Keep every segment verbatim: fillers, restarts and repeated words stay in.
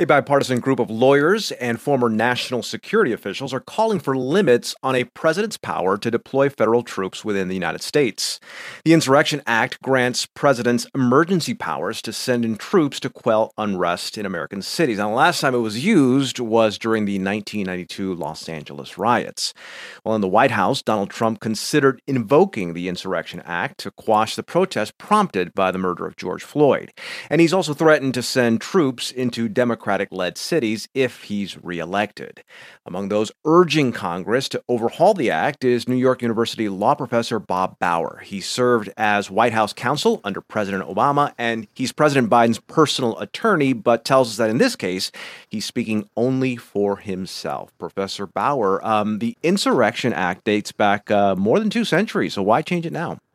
A bipartisan group of lawyers and former national security officials are calling for limits on a president's power to deploy federal troops within the United States. The Insurrection Act grants presidents emergency powers to send in troops to quell unrest in American cities. Now, the last time it was used was during the nineteen ninety-two Los Angeles riots. While in the White House, Donald Trump considered invoking the Insurrection Act to quash the protests prompted by the murder of George Floyd. And he's also threatened to send troops into Democratic Democratic-led cities if he's reelected. Among those urging Congress to overhaul the act is New York University law professor Bob Bauer. He served as White House counsel under President Obama, and he's President Biden's personal attorney, but tells us that in this case, he's speaking only for himself. Professor Bauer, um, the Insurrection Act dates back uh, more than two centuries, so why change it now?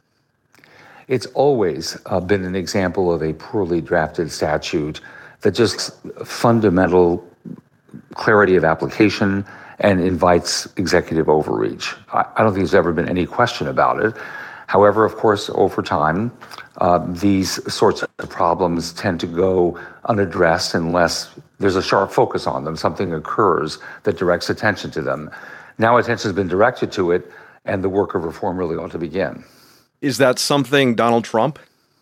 It's always uh, been an example of a poorly drafted statute that just fundamental clarity of application and invites executive overreach. I, I don't think there's ever been any question about it. However, of course, over time, uh, these sorts of problems tend to go unaddressed unless there's a sharp focus on them. Something occurs that directs attention to them. Now attention has been directed to it, and the work of reform really ought to begin. Is that something Donald Trump?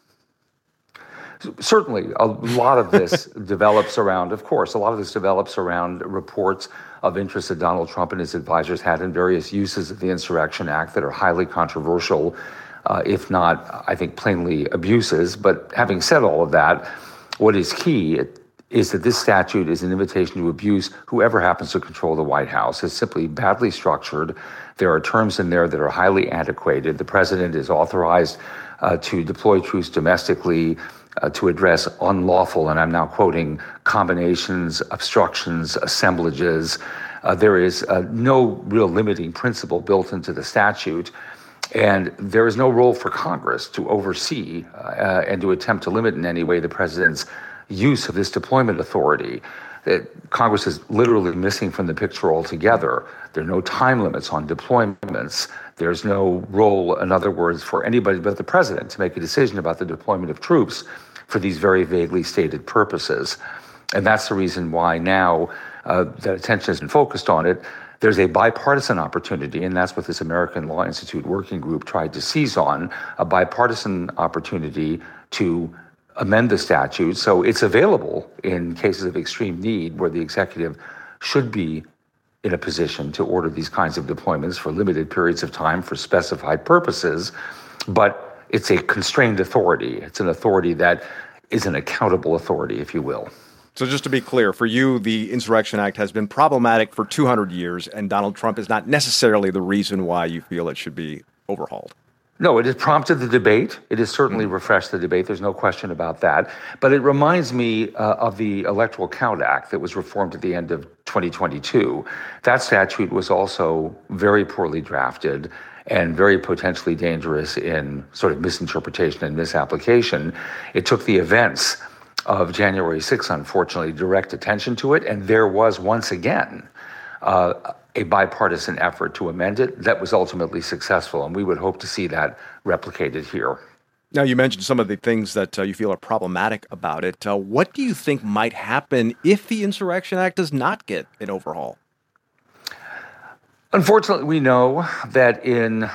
Certainly, a lot of this develops around, of course, a lot of this develops around reports of interest that Donald Trump and his advisors had in various uses of the Insurrection Act that are highly controversial, uh, if not, I think, plainly abuses. But having said all of that, what is key is that this statute is an invitation to abuse whoever happens to control the White House. It's simply badly structured. There are terms in there that are highly antiquated. The president is authorized uh, to deploy troops domestically, Uh, to address unlawful, and I'm now quoting, combinations, obstructions, assemblages. Uh, there is uh, no real limiting principle built into the statute, and there is no role for Congress to oversee uh, and to attempt to limit in any way the president's use of this deployment authority. Uh, Congress is literally missing from the picture altogether. There are no time limits on deployments. There's no role, in other words, for anybody but the president to make a decision about the deployment of troops for these very vaguely stated purposes. And that's the reason why now uh, that attention has been focused on it. There's a bipartisan opportunity, and that's what this American Law Institute working group tried to seize on, a bipartisan opportunity to amend the statute so it's available in cases of extreme need where the executive should be in a position to order these kinds of deployments for limited periods of time for specified purposes. But it's a constrained authority. It's an authority that is an accountable authority, if you will. So just to be clear, for you, the Insurrection Act has been problematic for two hundred years, and Donald Trump is not necessarily the reason why you feel it should be overhauled. No, it has prompted the debate. It has certainly refreshed the debate. There's no question about that. But it reminds me uh, of the Electoral Count Act that was reformed at the end of twenty twenty-two. That statute was also very poorly drafted and very potentially dangerous in sort of misinterpretation and misapplication. It took the events of January sixth, unfortunately, direct attention to it, and there was once again uh, a bipartisan effort to amend it that was ultimately successful, and we would hope to see that replicated here. Now, you mentioned some of the things that uh, you feel are problematic about it. Uh, what do you think might happen if the Insurrection Act does not get an overhaul? Unfortunately, we know that in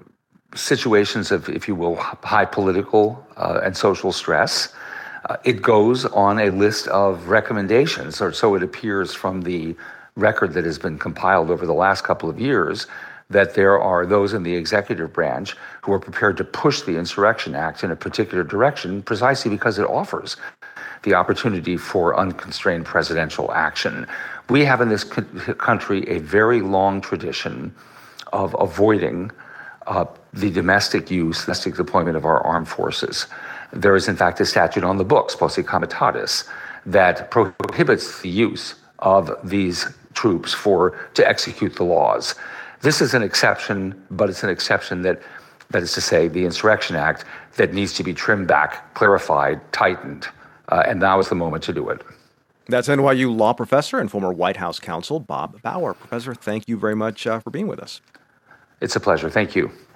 situations of, if you will, high political uh, and social stress, uh, it goes on a list of recommendations, or so it appears from the record that has been compiled over the last couple of years, that there are those in the executive branch who are prepared to push the Insurrection Act in a particular direction precisely because it offers the opportunity for unconstrained presidential action. We have in this co- country a very long tradition of avoiding uh, the domestic use, domestic deployment of our armed forces. There is, in fact, a statute on the books, Posse Comitatus, that prohibits the use of these troops for to execute the laws. This is an exception, but it's an exception that, that is to say, the Insurrection Act that needs to be trimmed back, clarified, tightened, uh, and now is the moment to do it. That's N Y U law professor and former White House counsel Bob Bauer. Professor, thank you very much uh, for being with us. It's a pleasure. Thank you.